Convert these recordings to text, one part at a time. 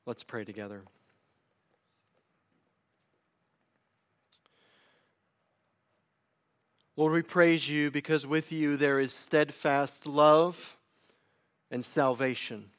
Let's pray together. Lord, we praise you because with you there is steadfast love and salvation.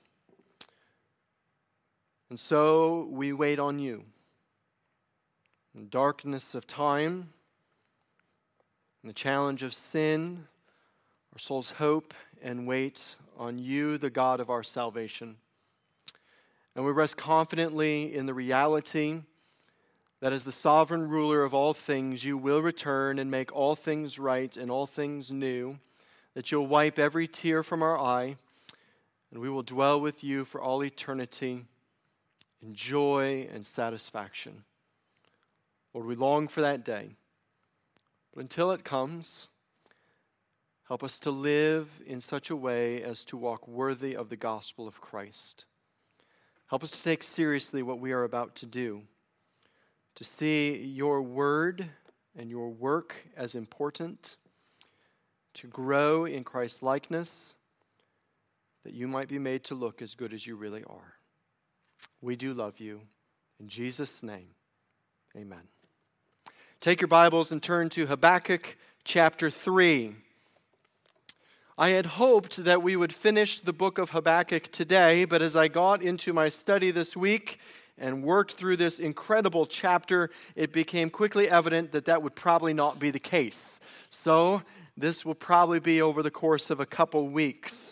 And so we wait on you. In the darkness of time, in the challenge of sin, our souls hope and wait on you, the God of our salvation. And we rest confidently in the reality that as the sovereign ruler of all things, you will return and make all things right and all things new, that you'll wipe every tear from our eye, and we will dwell with you for all eternity in joy and satisfaction. Lord, we long for that day. But until it comes, help us to live in such a way as to walk worthy of the gospel of Christ. Help us to take seriously what we are about to do, to see your word and your work as important, to grow in Christ's likeness, that you might be made to look as good as you really are. We do love you. In Jesus' name, amen. Take your Bibles and turn to Habakkuk chapter 3. I had hoped that we would finish the book of Habakkuk today, but as I got into my study this week and worked through this incredible chapter, it became quickly evident that that would probably not be the case. So this will probably be over the course of a couple weeks.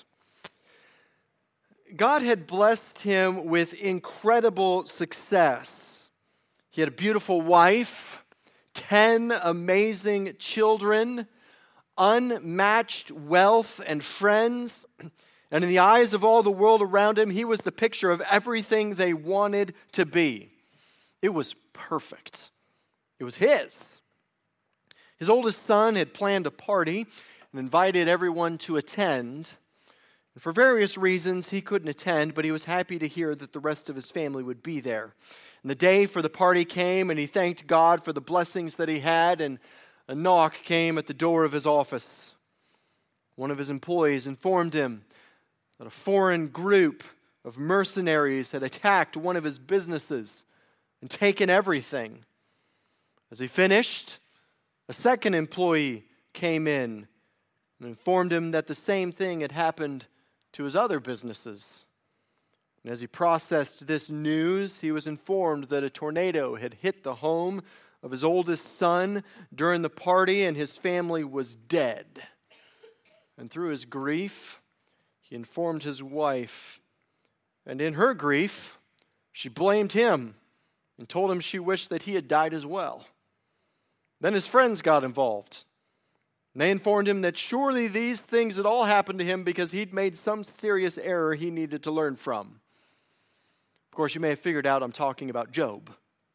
God had blessed him with incredible success. He had a beautiful wife, 10 amazing children, unmatched wealth and friends, and in the eyes of all the world around him, he was the picture of everything they wanted to be. It was perfect. It was his. His oldest son had planned a party and invited everyone to attend. And for various reasons, he couldn't attend, but he was happy to hear that the rest of his family would be there. And the day for the party came, and he thanked God for the blessings that he had, and a knock came at the door of his office. One of his employees informed him that a foreign group of mercenaries had attacked one of his businesses and taken everything. As he finished, a second employee came in and informed him that the same thing had happened to his other businesses. And as he processed this news, he was informed that a tornado had hit the home of his oldest son during the party, and his family was dead. And through his grief, he informed his wife, and in her grief, she blamed him and told him she wished that he had died as well. Then his friends got involved. And they informed him that surely these things had all happened to him because he'd made some serious error he needed to learn from. Of course, you may have figured out I'm talking about Job.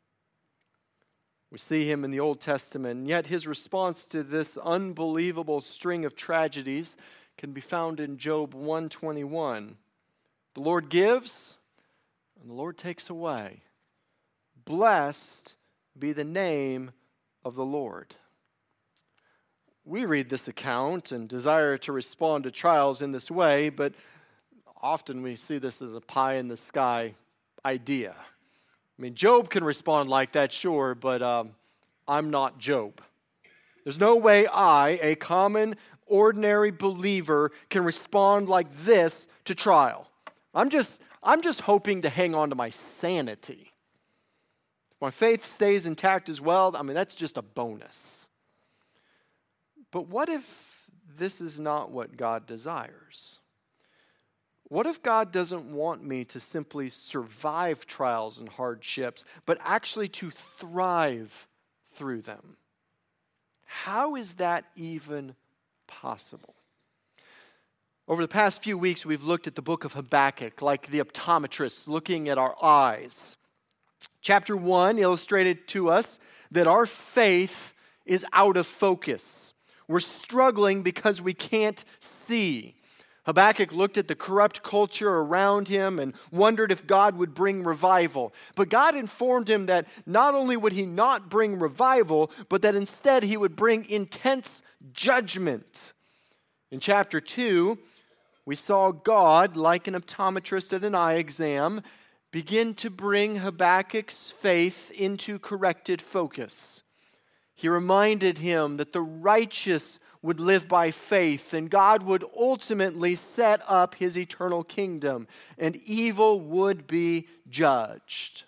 We see him in the Old Testament, and yet his response to this unbelievable string of tragedies can be found in Job 1:21. The Lord gives, and the Lord takes away. Blessed be the name of the Lord. We read this account and desire to respond to trials in this way, but often we see this as a pie-in-the-sky idea. I mean, Job can respond like that, sure, but I'm not Job. There's no way I, a common, ordinary believer, can respond like this to trial. I'm just hoping to hang on to my sanity. If my faith stays intact as well, I mean, that's just a bonus. But what if this is not what God desires? What if God doesn't want me to simply survive trials and hardships, but actually to thrive through them? How is that even possible? Over the past few weeks, we've looked at the book of Habakkuk like the optometrist looking at our eyes. Chapter 1 illustrated to us that our faith is out of focus. We're struggling because we can't see. Habakkuk looked at the corrupt culture around him and wondered if God would bring revival. But God informed him that not only would he not bring revival, but that instead he would bring intense judgment. In chapter 2, we saw God, like an optometrist at an eye exam, begin to bring Habakkuk's faith into corrected focus. He reminded him that the righteous would live by faith, and God would ultimately set up his eternal kingdom, and evil would be judged.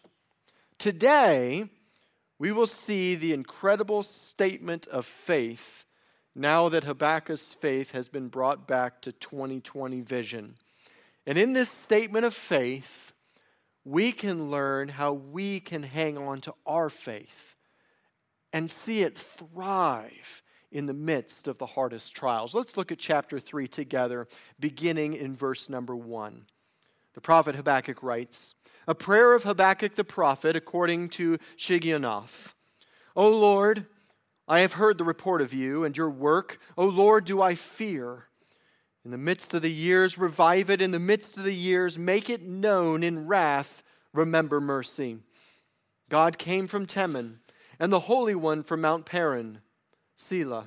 Today, we will see the incredible statement of faith now that Habakkuk's faith has been brought back to 2020 vision. And in this statement of faith, we can learn how we can hang on to our faith and see it thrive in the midst of the hardest trials. Let's look at chapter 3 together, beginning in verse number 1. The prophet Habakkuk writes, "A prayer of Habakkuk the prophet according to Shigionoth. O Lord, I have heard the report of you and your work. O Lord, do I fear. In the midst of the years, revive it. In the midst of the years, make it known. In wrath, remember mercy. God came from Teman, and the Holy One from Mount Paran, Selah.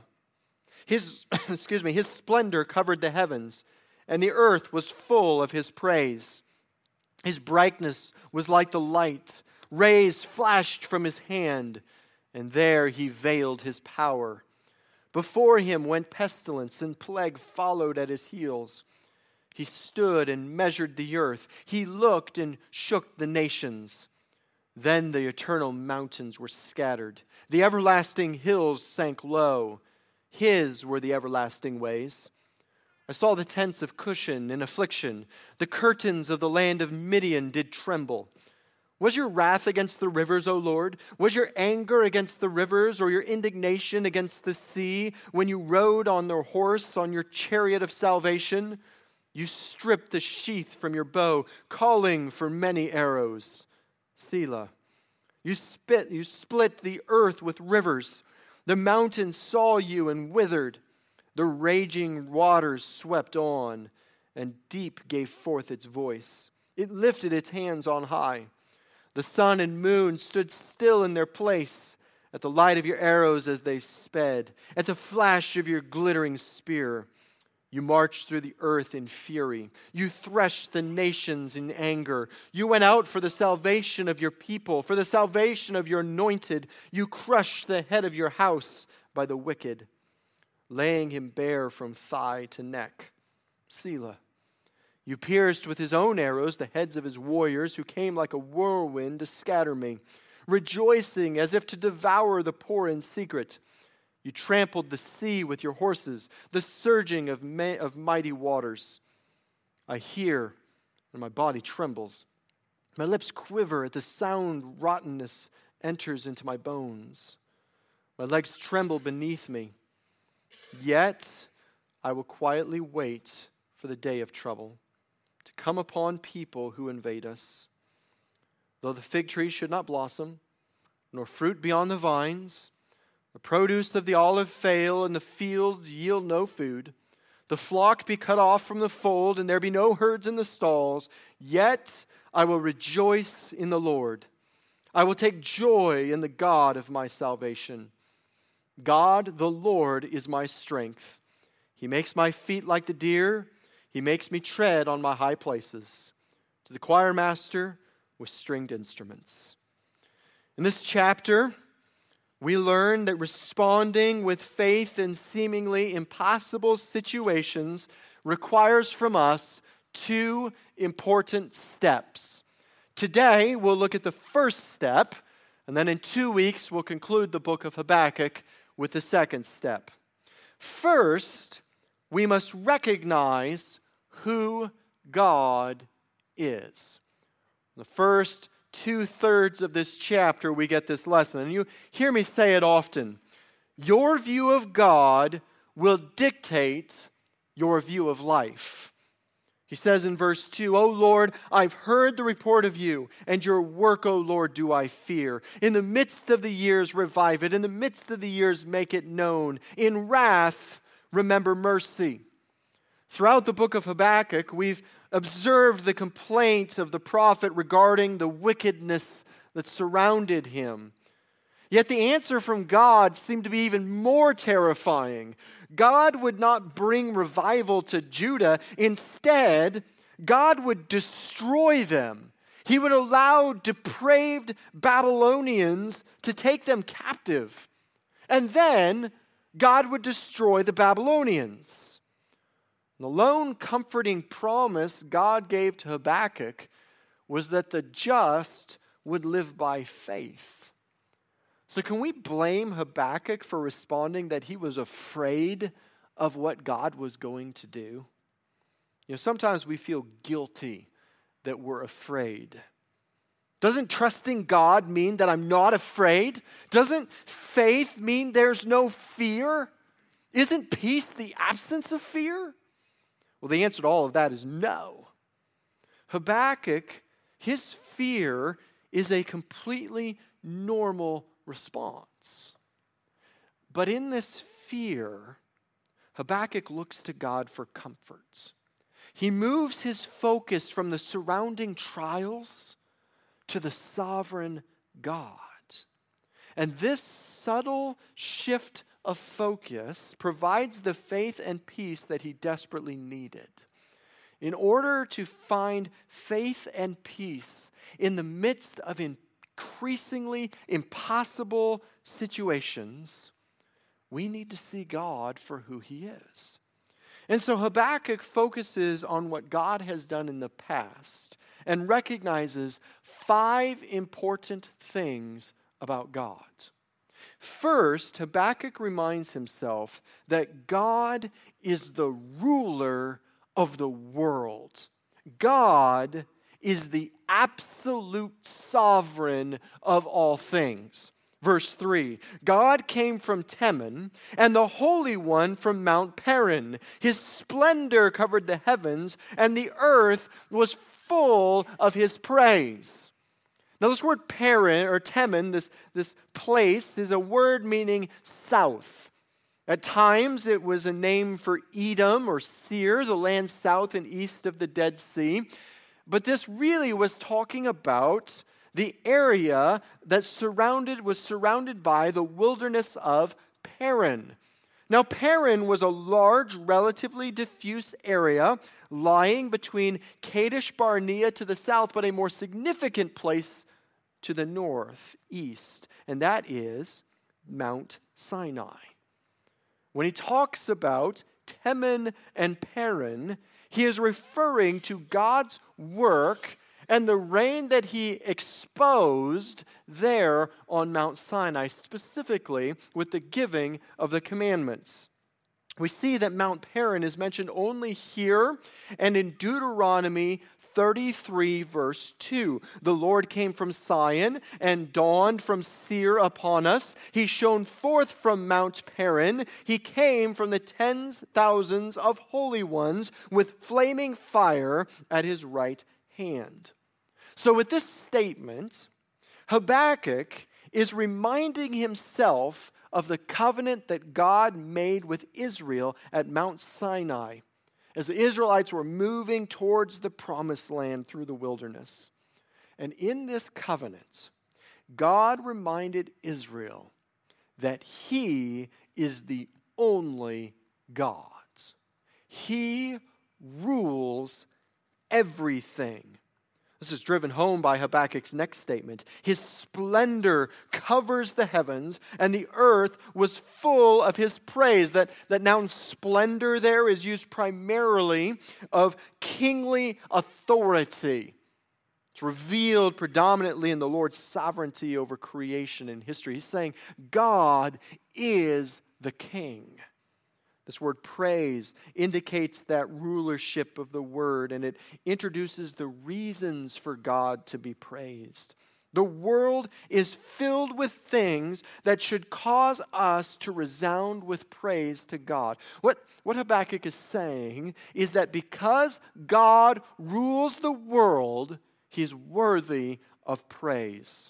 His splendor covered the heavens, and the earth was full of his praise. His brightness was like the light. Rays flashed from his hand, and there he veiled his power. Before him went pestilence, and plague followed at his heels. He stood and measured the earth. He looked and shook the nations. Then the eternal mountains were scattered. The everlasting hills sank low. His were the everlasting ways. I saw the tents of Cushan in affliction. The curtains of the land of Midian did tremble. Was your wrath against the rivers, O Lord? Was your anger against the rivers, or your indignation against the sea, when you rode on the horse on your chariot of salvation? You stripped the sheath from your bow, calling for many arrows. Selah. You split the earth with rivers. The mountains saw you and withered. The raging waters swept on, and deep gave forth its voice. It lifted its hands on high. The sun and moon stood still in their place at the light of your arrows as they sped, at the flash of your glittering spear. You marched through the earth in fury. You threshed the nations in anger. You went out for the salvation of your people, for the salvation of your anointed. You crushed the head of your house by the wicked, laying him bare from thigh to neck. Selah. You pierced with his own arrows the heads of his warriors, who came like a whirlwind to scatter me, rejoicing as if to devour the poor in secret. You trampled the sea with your horses, the surging of mighty waters. I hear, and my body trembles. My lips quiver at the sound. Rottenness enters into my bones. My legs tremble beneath me. Yet I will quietly wait for the day of trouble to come upon people who invade us. Though the fig tree should not blossom, nor fruit be on the vines, the produce of the olive fail, and the fields yield no food, the flock be cut off from the fold, and there be no herds in the stalls, yet I will rejoice in the Lord. I will take joy in the God of my salvation. God, the Lord, is my strength. He makes my feet like the deer. He makes me tread on my high places. To the choir master with stringed instruments. In this chapter, we learn that responding with faith in seemingly impossible situations requires from us two important steps. Today, we'll look at the first step, and then in 2 weeks, we'll conclude the book of Habakkuk with the second step. First, we must recognize who God is. The first 2/3 of this chapter, we get this lesson. And you hear me say it often. Your view of God will dictate your view of life. He says in verse 2, O Lord, I've heard the report of you, and your work, O Lord, do I fear. In the midst of the years, revive it. In the midst of the years, make it known. In wrath, remember mercy. Throughout the book of Habakkuk, we've observed the complaint of the prophet regarding the wickedness that surrounded him. Yet the answer from God seemed to be even more terrifying. God would not bring revival to Judah. Instead, God would destroy them. He would allow depraved Babylonians to take them captive. And then God would destroy the Babylonians. The lone comforting promise God gave to Habakkuk was that the just would live by faith. So can we blame Habakkuk for responding that he was afraid of what God was going to do? Sometimes we feel guilty that we're afraid. Doesn't trusting God mean that I'm not afraid? Doesn't faith mean there's no fear? Isn't peace the absence of fear? Well, the answer to all of that is no. Habakkuk, his fear is a completely normal response. But in this fear, Habakkuk looks to God for comforts. He moves his focus from the surrounding trials to the sovereign God. And this subtle shift of focus provides the faith and peace that he desperately needed. In order to find faith and peace in the midst of increasingly impossible situations, we need to see God for who he is. And so Habakkuk focuses on what God has done in the past and recognizes 5 important things about God. First, Habakkuk reminds himself that God is the ruler of the world. God is the absolute sovereign of all things. Verse 3, God came from Teman, and the Holy One from Mount Paran. His splendor covered the heavens, and the earth was full of his praise. Now this word Paran, or Teman, this place, is a word meaning south. At times it was a name for Edom or Seir, the land south and east of the Dead Sea. But this really was talking about the area that was surrounded by the wilderness of Paran. Now, Paran was a large, relatively diffuse area lying between Kadesh Barnea to the south, but a more significant place to the northeast, and that is Mount Sinai. When he talks about Teman and Paran, he is referring to God's work and the rain that he exposed there on Mount Sinai, specifically with the giving of the commandments. We see that Mount Paran is mentioned only here and in Deuteronomy 33 verse 2. The Lord came from Sion and dawned from Seir upon us. He shone forth from Mount Paran. He came from the tens thousands of holy ones with flaming fire at his right hand. So with this statement, Habakkuk is reminding himself of the covenant that God made with Israel at Mount Sinai as the Israelites were moving towards the promised land through the wilderness. And in this covenant, God reminded Israel that he is the only God. He rules everything. This is driven home by Habakkuk's next statement. His splendor covers the heavens, and the earth was full of his praise. That noun splendor there is used primarily of kingly authority. It's revealed predominantly in the Lord's sovereignty over creation and history. He's saying God is the king. This word praise indicates that rulership of the word, and it introduces the reasons for God to be praised. The world is filled with things that should cause us to resound with praise to God. What Habakkuk is saying is that because God rules the world, he's worthy of praise.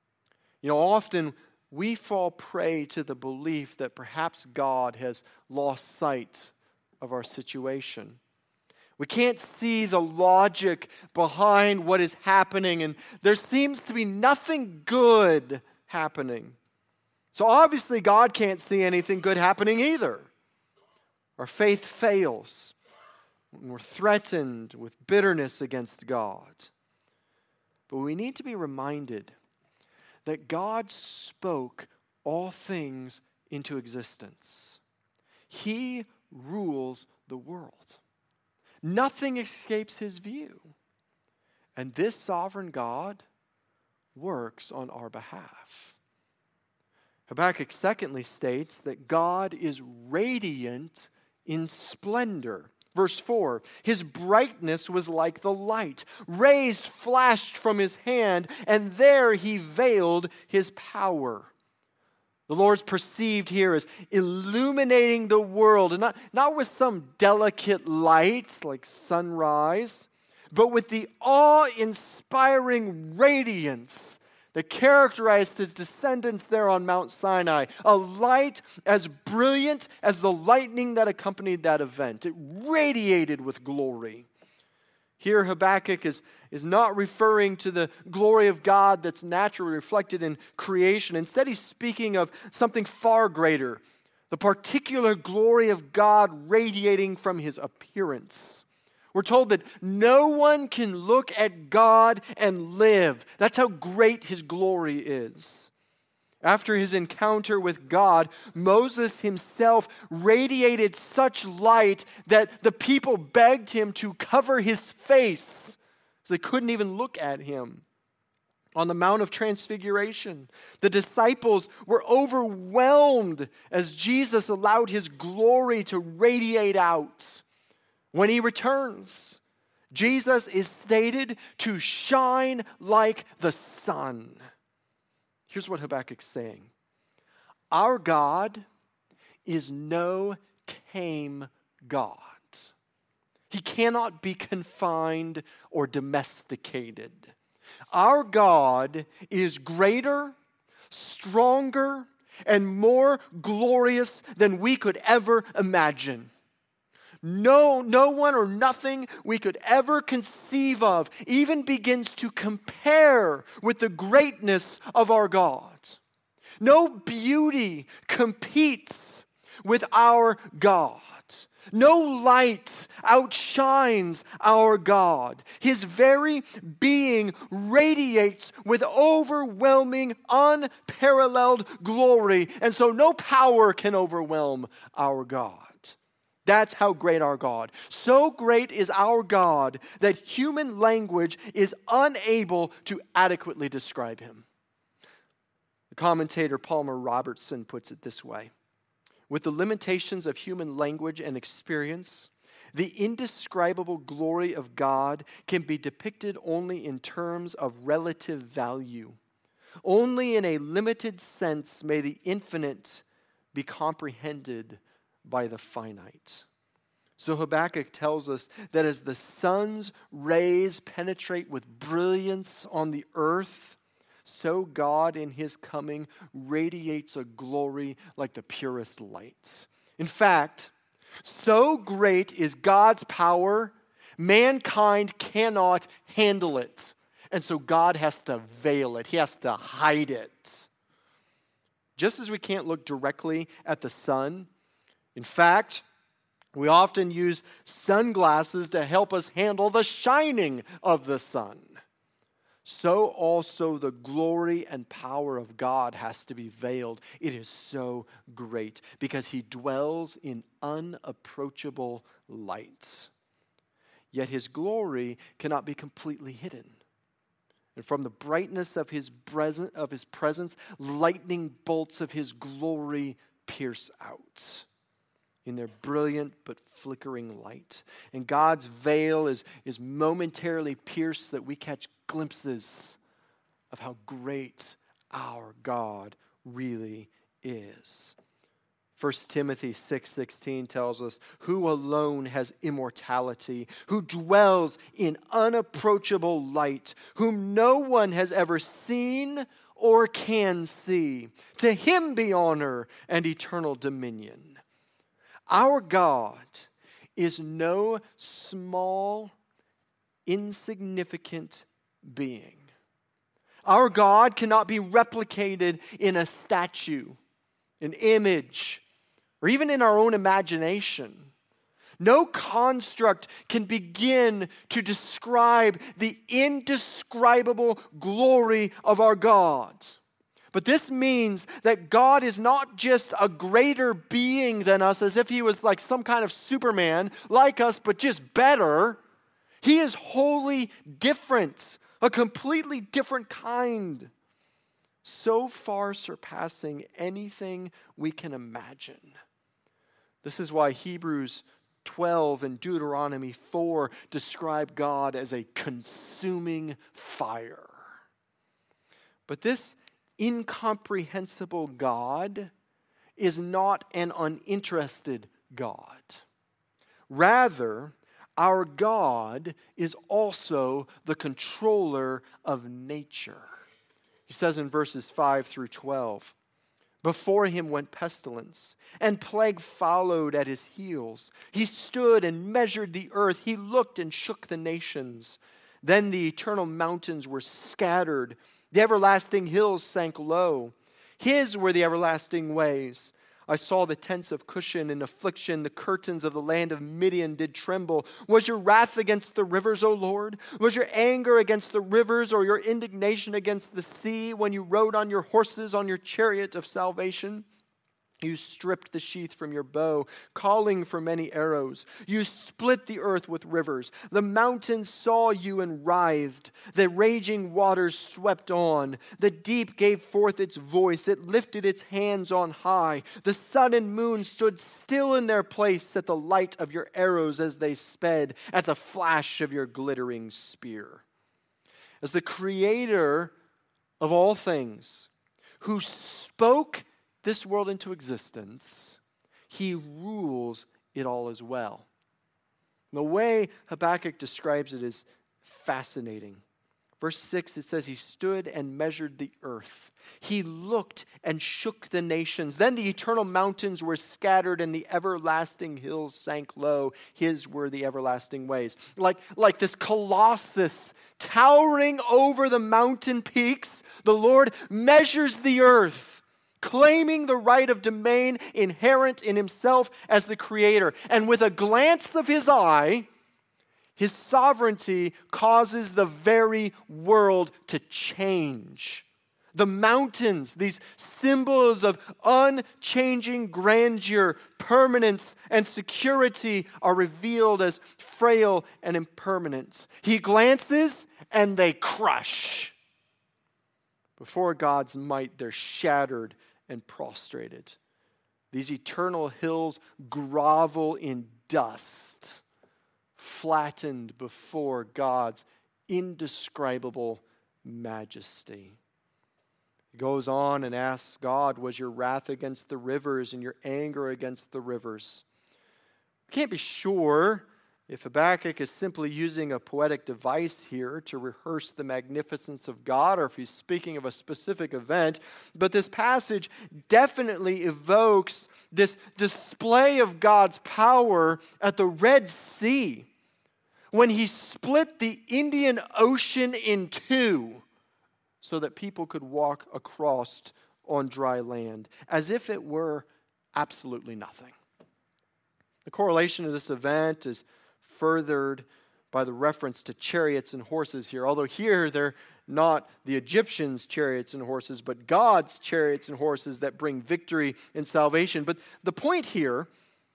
Often we fall prey to the belief that perhaps God has lost sight of our situation. We can't see the logic behind what is happening, and there seems to be nothing good happening. So obviously God can't see anything good happening either. Our faith fails. We're threatened with bitterness against God. But we need to be reminded that God spoke all things into existence. He rules the world. Nothing escapes his view. And this sovereign God works on our behalf. Habakkuk secondly states that God is radiant in splendor. Verse 4, his brightness was like the light. Rays flashed from his hand, and there he veiled his power. The Lord's perceived here as illuminating the world, and not with some delicate light like sunrise, but with the awe-inspiring radiance that characterized his descendants there on Mount Sinai, a light as brilliant as the lightning that accompanied that event. It radiated with glory. Here Habakkuk is not referring to the glory of God that's naturally reflected in creation. Instead, he's speaking of something far greater, the particular glory of God radiating from his appearance. We're told that no one can look at God and live. That's how great his glory is. After his encounter with God, Moses himself radiated such light that the people begged him to cover his face, so they couldn't even look at him. On the Mount of Transfiguration, the disciples were overwhelmed as Jesus allowed his glory to radiate out. When he returns, Jesus is stated to shine like the sun. Here's what Habakkuk's saying. Our God is no tame God. He cannot be confined or domesticated. Our God is greater, stronger, and more glorious than we could ever imagine. No one or nothing we could ever conceive of even begins to compare with the greatness of our God. No beauty competes with our God. No light outshines our God. His very being radiates with overwhelming, unparalleled glory, and so no power can overwhelm our God. That's how great our God. So great is our God that human language is unable to adequately describe him. The commentator Palmer Robertson puts it this way. With the limitations of human language and experience, the indescribable glory of God can be depicted only in terms of relative value. Only in a limited sense may the infinite be comprehended by the finite. So Habakkuk tells us that as the sun's rays penetrate with brilliance on the earth, so God in his coming radiates a glory like the purest light. In fact, so great is God's power, mankind cannot handle it. And so God has to veil it. He has to hide it. Just as we can't look directly at the sun, in fact, we often use sunglasses to help us handle the shining of the sun. So also the glory and power of God has to be veiled. It is so great because he dwells in unapproachable light. Yet his glory cannot be completely hidden. And from the brightness of his presence, lightning bolts of his glory pierce out in their brilliant but flickering light. And God's veil is momentarily pierced so that we catch glimpses of how great our God really is. 1 Timothy 6:16 tells us, who alone has immortality, who dwells in unapproachable light, whom no one has ever seen or can see. To him be honor and eternal dominion. Our God is no small, insignificant being. Our God cannot be replicated in a statue, an image, or even in our own imagination. No construct can begin to describe the indescribable glory of our God. But this means that God is not just a greater being than us, as if he was like some kind of Superman, like us, but just better. He is wholly different, a completely different kind, so far surpassing anything we can imagine. This is why Hebrews 12 and Deuteronomy 4 describe God as a consuming fire. But this incomprehensible God is not an uninterested God. Rather, our God is also the controller of nature. He says in verses 5 through 12, before him went pestilence, and plague followed at his heels. He stood and measured the earth. He looked and shook the nations. Then the eternal mountains were scattered. The everlasting hills sank low. His were the everlasting ways. I saw the tents of Cushan in affliction. The curtains of the land of Midian did tremble. Was your wrath against the rivers, O Lord? Was your anger against the rivers, or your indignation against the sea, when you rode on your horses on your chariot of salvation? You stripped the sheath from your bow, calling for many arrows. You split the earth with rivers. The mountains saw you and writhed. The raging waters swept on. The deep gave forth its voice. It lifted its hands on high. The sun and moon stood still in their place at the light of your arrows as they sped, at the flash of your glittering spear. As the creator of all things, who spoke this world into existence, he rules it all as well. The way Habakkuk describes it is fascinating. Verse 6, it says, he stood and measured the earth. He looked and shook the nations. Then the eternal mountains were scattered and the everlasting hills sank low. His were the everlasting ways. Like this colossus towering over the mountain peaks, the Lord measures the earth, claiming the right of domain inherent in himself as the creator. And with a glance of his eye, his sovereignty causes the very world to change. The mountains, these symbols of unchanging grandeur, permanence, and security, are revealed as frail and impermanent. He glances and they crush. Before God's might, they're shattered and prostrated. These eternal hills grovel in dust, flattened before God's indescribable majesty. He goes on and asks God, was your wrath against the rivers and your anger against the rivers? We can't be sure if Habakkuk is simply using a poetic device here to rehearse the magnificence of God, or if he's speaking of a specific event, but this passage definitely evokes this display of God's power at the Red Sea, when he split the Indian Ocean in two so that people could walk across on dry land, as if it were absolutely nothing. The correlation of this event is furthered by the reference to chariots and horses here. Although here they're not the Egyptians' chariots and horses, but God's chariots and horses that bring victory and salvation. But the point here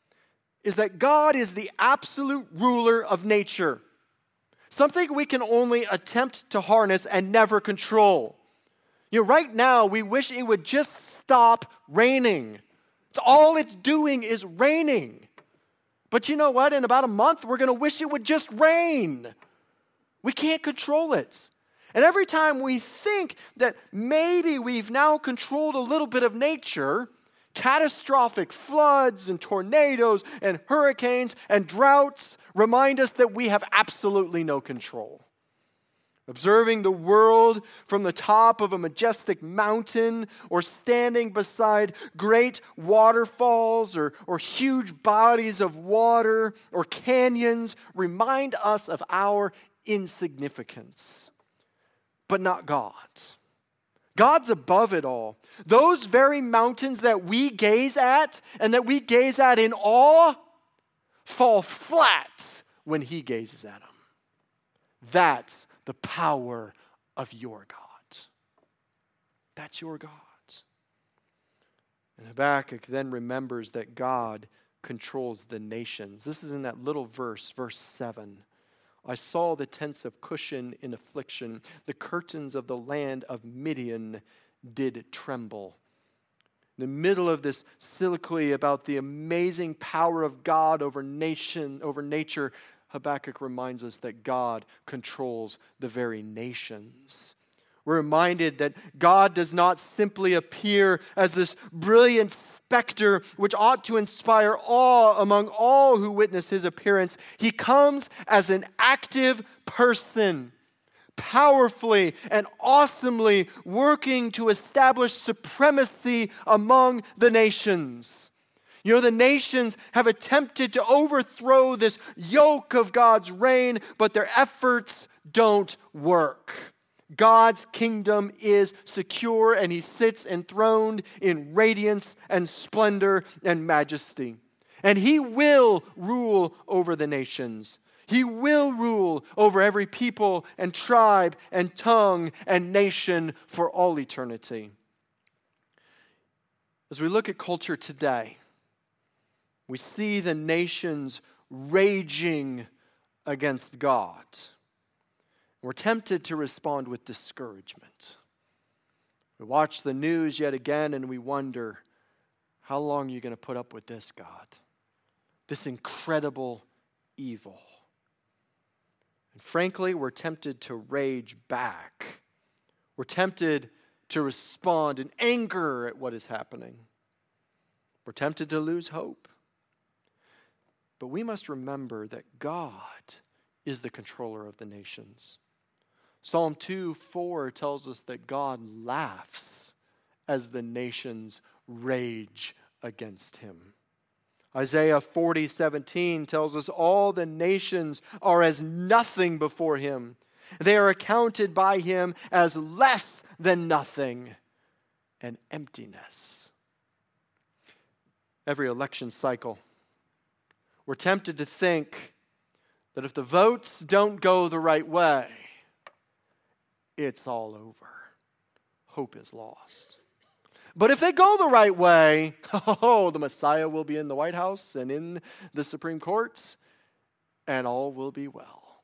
is that God is the absolute ruler of nature, something we can only attempt to harness and never control. Right now we wish it would just stop raining. It's all it's doing is raining. But you know what? In about a month, we're going to wish it would just rain. We can't control it. And every time we think that maybe we've now controlled a little bit of nature, catastrophic floods and tornadoes and hurricanes and droughts remind us that we have absolutely no control. Observing the world from the top of a majestic mountain, or standing beside great waterfalls or huge bodies of water or canyons remind us of our insignificance. But not God. God's above it all. Those very mountains that we gaze at and that we gaze at in awe fall flat when he gazes at them. That's the power of your God. That's your God. And Habakkuk then remembers that God controls the nations. This is in that little verse, verse 7. I saw the tents of Cushan in affliction. The curtains of the land of Midian did tremble. In the middle of this soliloquy about the amazing power of God over nature, Habakkuk reminds us that God controls the very nations. We're reminded that God does not simply appear as this brilliant specter which ought to inspire awe among all who witness his appearance. He comes as an active person, powerfully and awesomely working to establish supremacy among the nations. You know, the nations have attempted to overthrow this yoke of God's reign, but their efforts don't work. God's kingdom is secure, and he sits enthroned in radiance and splendor and majesty. And he will rule over the nations. He will rule over every people and tribe and tongue and nation for all eternity. As we look at culture today, we see the nations raging against God. We're tempted to respond with discouragement. We watch the news yet again and we wonder, how long are you going to put up with this, God? This incredible evil. And frankly, we're tempted to rage back. We're tempted to respond in anger at what is happening. We're tempted to lose hope. But we must remember that God is the controller of the nations. Psalm 2:4 tells us that God laughs as the nations rage against him. Isaiah 40:17 tells us all the nations are as nothing before him. They are accounted by him as less than nothing and emptiness. Every election cycle, we're tempted to think that if the votes don't go the right way, it's all over. Hope is lost. But if they go the right way, the Messiah will be in the White House and in the Supreme Court, and all will be well.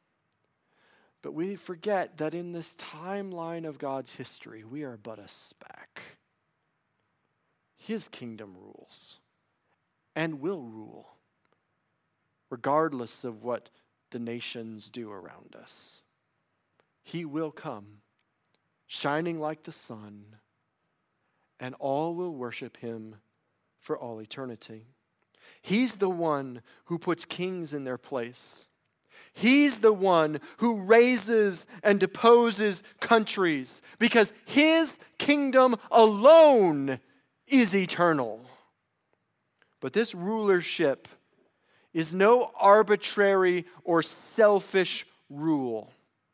But we forget that in this timeline of God's history, we are but a speck. His kingdom rules and will rule, regardless of what the nations do around us. He will come, shining like the sun, and all will worship him for all eternity. He's the one who puts kings in their place. He's the one who raises and deposes countries, because his kingdom alone is eternal. But this rulership is no arbitrary or selfish rule.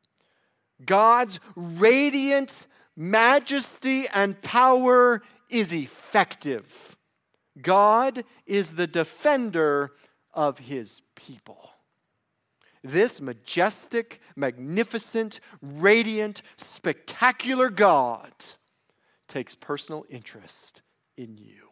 God's radiant majesty and power is effective. God is the defender of his people. This majestic, magnificent, radiant, spectacular God takes personal interest in you.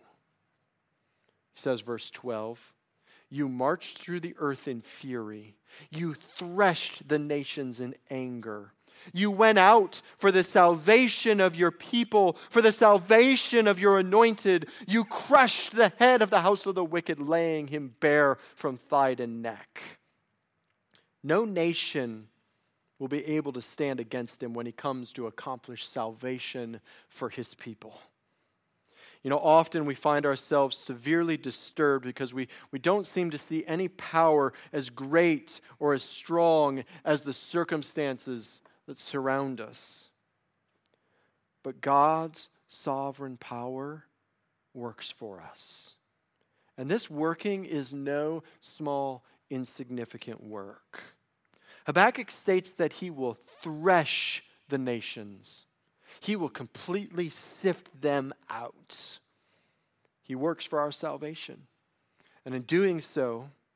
He says, verse 12, you marched through the earth in fury. You threshed the nations in anger. You went out for the salvation of your people, for the salvation of your anointed. You crushed the head of the house of the wicked, laying him bare from thigh to neck. No nation will be able to stand against him when he comes to accomplish salvation for his people. You know, often we find ourselves severely disturbed because we don't seem to see any power as great or as strong as the circumstances that surround us. But God's sovereign power works for us. And this working is no small, insignificant work. Habakkuk states that he will thresh the nations. He will completely sift them out. He works for our salvation. And in doing so,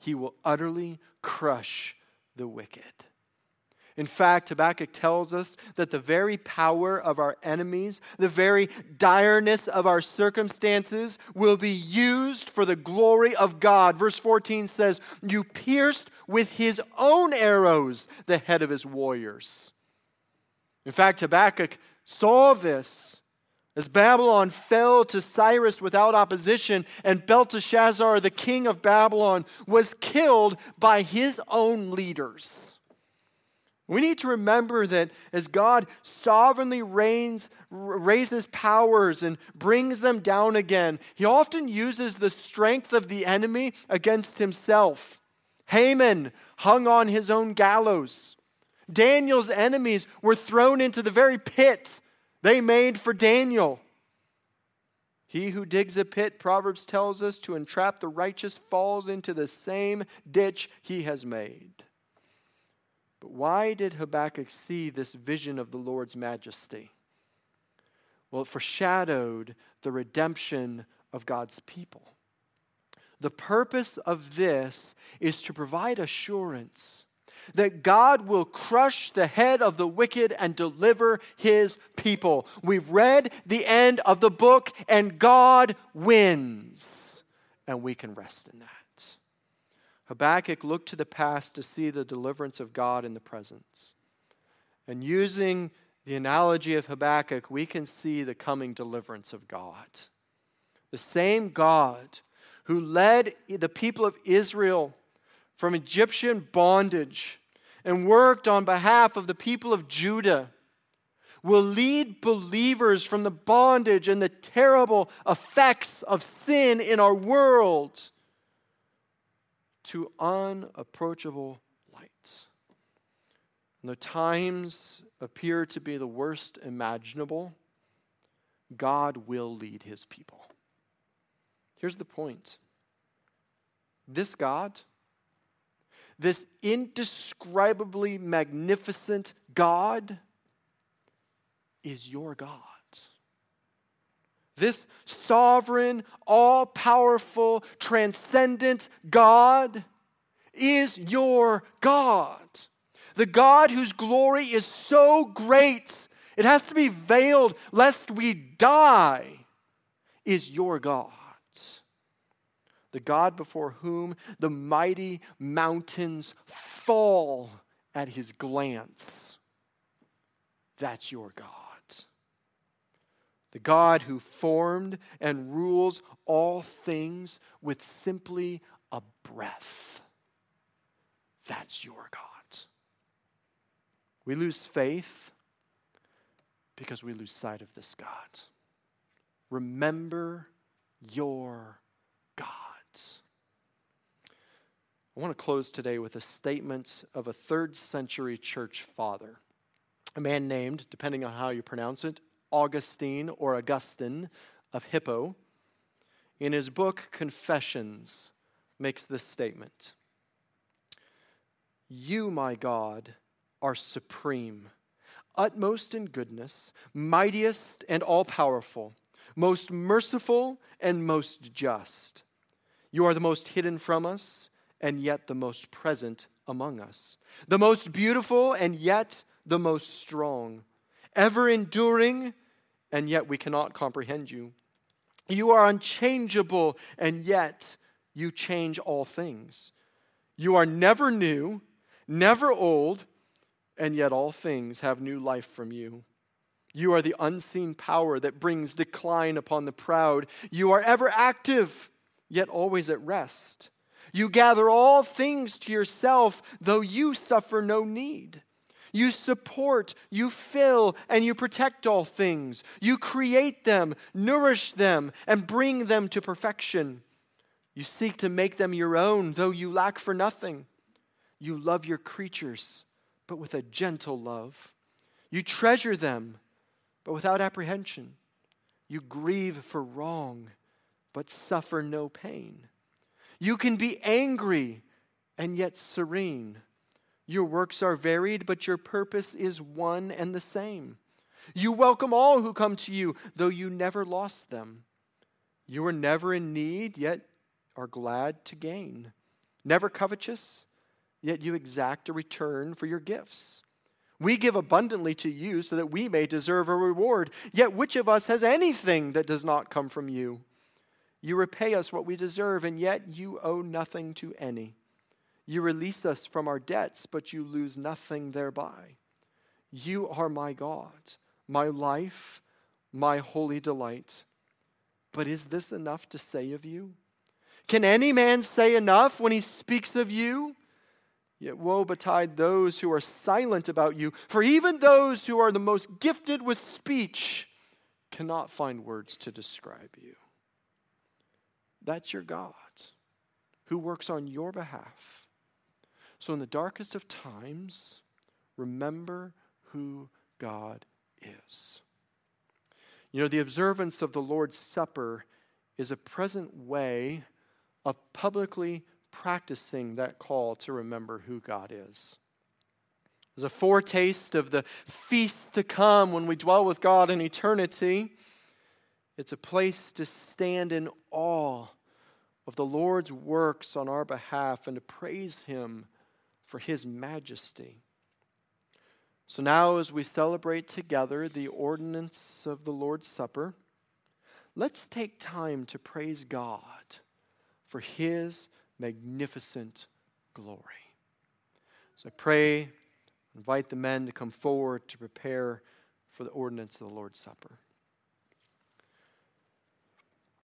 he will utterly crush the wicked. In fact, Habakkuk tells us that the very power of our enemies, the very direness of our circumstances will be used for the glory of God. Verse 14 says, "You pierced with his own arrows the head of his warriors." In fact, Habakkuk saw this as Babylon fell to Cyrus without opposition, and Belteshazzar, the king of Babylon, was killed by his own leaders. We need to remember that as God sovereignly raises powers and brings them down again, he often uses the strength of the enemy against himself. Haman hung on his own gallows. Daniel's enemies were thrown into the very pit they made for Daniel. He who digs a pit, Proverbs tells us, to entrap the righteous falls into the same ditch he has made. But why did Habakkuk see this vision of the Lord's majesty? Well, it foreshadowed the redemption of God's people. The purpose of this is to provide assurance that God will crush the head of the wicked and deliver his people. We've read the end of the book, and God wins, and we can rest in that. Habakkuk looked to the past to see the deliverance of God in the present. And using the analogy of Habakkuk, we can see the coming deliverance of God. The same God who led the people of Israel from Egyptian bondage and worked on behalf of the people of Judah will lead believers from the bondage and the terrible effects of sin in our world to unapproachable light. And the times appear to be the worst imaginable, God will lead his people. Here's the point. This God, this indescribably magnificent God, is your God. This sovereign, all-powerful, transcendent God is your God. The God whose glory is so great, it has to be veiled lest we die, is your God. The God before whom the mighty mountains fall at his glance. That's your God. The God who formed and rules all things with simply a breath. That's your God. We lose faith because we lose sight of this God. Remember your God. I want to close today with a statement of a 3rd century church father, a man named, depending on how you pronounce it, Augustine or Augustine of Hippo. In his book Confessions, makes this statement: "You, my God, are supreme, utmost in goodness, mightiest and all-powerful, most merciful and most just. You are the most hidden from us, and yet the most present among us, the most beautiful and yet the most strong, ever enduring, and yet we cannot comprehend you. You are unchangeable, and yet you change all things. You are never new, never old, and yet all things have new life from you. You are the unseen power that brings decline upon the proud. You are ever active, yet always at rest. You gather all things to yourself, though you suffer no need. You support, you fill, and you protect all things. You create them, nourish them, and bring them to perfection. You seek to make them your own, though you lack for nothing. You love your creatures, but with a gentle love. You treasure them, but without apprehension. You grieve for wrong, but suffer no pain. You can be angry and yet serene. Your works are varied, but your purpose is one and the same. You welcome all who come to you, though you never lost them. You are never in need, yet are glad to gain. never covetous, yet you exact a return for your gifts. We give abundantly to you so that we may deserve a reward. Yet which of us has anything that does not come from you? You repay us what we deserve, and yet you owe nothing to any. You release us from our debts, but you lose nothing thereby. You are my God, my life, my holy delight. But is this enough to say of you? Can any man say enough when he speaks of you? Yet woe betide those who are silent about you, for even those who are the most gifted with speech cannot find words to describe you. That's your God, who works on your behalf. So in the darkest of times, remember who God is. You know, the observance of the Lord's Supper is a present way of publicly practicing that call to remember who God is. As a foretaste of the feast to come when we dwell with God in eternity, it's a place to stand in awe of the Lord's works on our behalf and to praise Him for His majesty. So now as we celebrate together the ordinance of the Lord's Supper, let's take time to praise God for His magnificent glory. So I pray, invite the men to come forward to prepare for the ordinance of the Lord's Supper.